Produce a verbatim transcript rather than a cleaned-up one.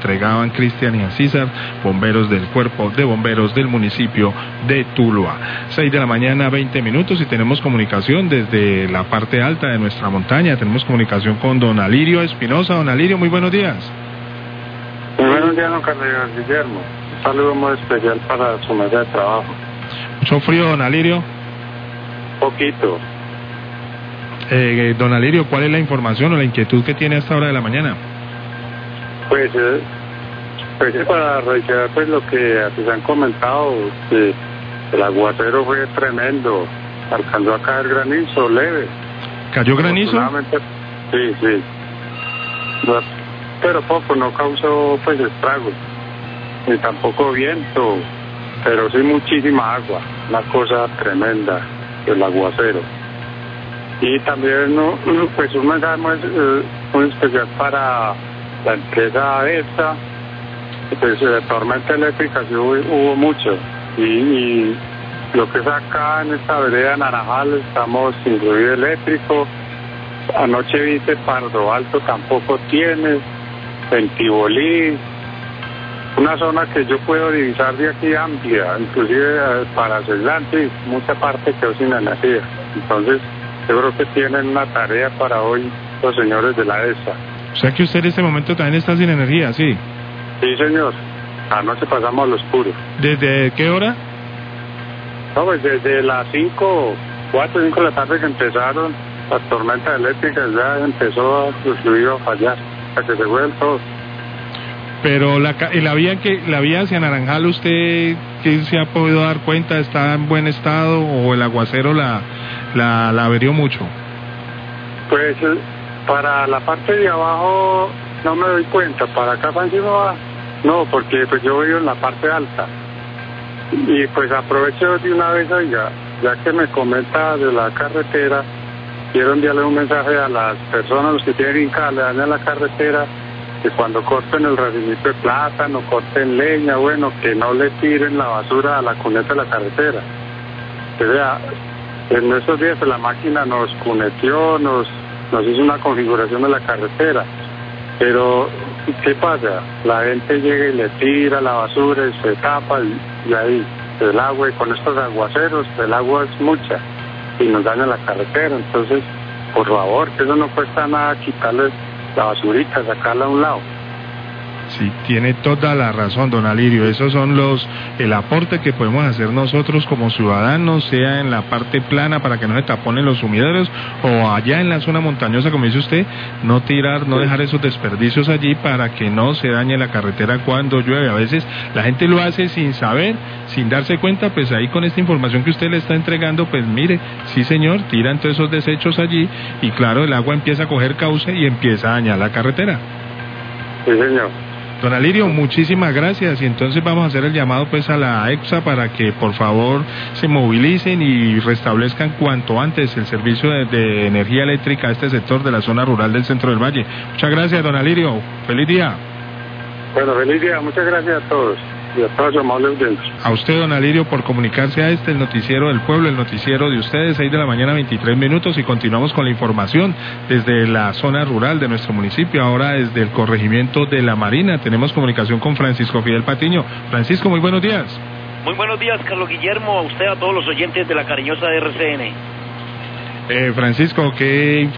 entregaban Cristian y César, bomberos del Cuerpo de Bomberos del municipio de Tuluá. seis de la mañana, veinte minutos, y tenemos comunicación desde la parte alta de nuestra montaña. Tenemos comunicación con don Alirio Espinosa. Don Alirio, muy buenos días. Muy buenos días, don Carlos Guillermo. Un saludo muy especial para su mesa de trabajo. ¿Mucho frío, don Alirio? Poquito. Eh, don Alirio, ¿cuál es la información o la inquietud que tiene a esta hora de la mañana? Pues, eh, pues es para reiterar pues lo que se han comentado, que el aguacero fue tremendo, alcanzó a caer granizo leve. ¿Cayó granizo? Sí, sí. Pero poco, no causó pues estragos, ni tampoco viento, pero sí muchísima agua, una cosa tremenda, el aguacero. Y también ¿no? pues un mensaje muy, eh, muy especial para la empresa esta, pues de tormenta eléctrica sí hubo, hubo mucho, y, y lo que es acá en esta vereda Naranjal estamos sin ruido eléctrico. Anoche viste Pardo Alto, tampoco tiene, Ventibolí, una zona que yo puedo divisar de aquí amplia, inclusive para Ceslante, mucha parte quedó sin energía. Entonces yo creo que tienen una tarea para hoy los señores de la E S A. O sea que usted en este momento también está sin energía, ¿sí? Sí, señor. Anoche pasamos a lo oscuro. ¿Desde qué hora? No, pues desde las cinco, cuatro, cinco de la tarde que empezaron las tormentas eléctricas, ya empezó el fluido a fallar, hasta que se fue del todo. Pero la, la vía que la vía hacia Naranjal, ¿usted qué se ha podido dar cuenta? ¿Está en buen estado o el aguacero la, la, la averió mucho? Pues para la parte de abajo no me doy cuenta, para acá para encima no, porque pues yo vivo en la parte alta. Y pues aprovecho de una vez, oiga, ya que me comenta de la carretera, quiero enviarle un mensaje a las personas, los que tienen Inca, le dañan la carretera, que cuando corten el racimito de plátano, corten leña, bueno, que no le tiren la basura a la cuneta de la carretera. O sea, en estos días la máquina nos cuneteó, nos, nos hizo una configuración de la carretera, pero ¿qué pasa? La gente llega y le tira la basura y se tapa y, y ahí el agua, y con estos aguaceros el agua es mucha y nos daña la carretera. Entonces, por favor, que eso no cuesta nada, quitarle la basurita, sacarla a un lado. Sí, tiene toda la razón, don Alirio. Esos son los el aporte que podemos hacer nosotros como ciudadanos, sea en la parte plana para que no se taponen los sumideros, o allá en la zona montañosa, como dice usted, no tirar, no dejar esos desperdicios allí para que no se dañe la carretera cuando llueve. A veces la gente lo hace sin saber, sin darse cuenta. Pues ahí con esta información que usted le está entregando, pues mire, sí señor, tiran todos esos desechos allí y claro, el agua empieza a coger cauce y empieza a dañar la carretera. Sí, señor. Don Alirio, muchísimas gracias, y entonces vamos a hacer el llamado pues a la EPSA para que por favor se movilicen y restablezcan cuanto antes el servicio de, de energía eléctrica a este sector de la zona rural del centro del valle. Muchas gracias, don Alirio, feliz día. Bueno, feliz día, muchas gracias a todos y a todos los amables audiencias. A usted, don Alirio, por comunicarse a este, el noticiero del pueblo, el noticiero de ustedes, seis de la mañana, veintitrés minutos, y continuamos con la información desde la zona rural de nuestro municipio, ahora desde el corregimiento de La Marina. Tenemos comunicación con Francisco Fidel Patiño. Francisco, muy buenos días. Muy buenos días, Carlos Guillermo, a usted, a todos los oyentes de la cariñosa R C N. Eh, Francisco, ¿qué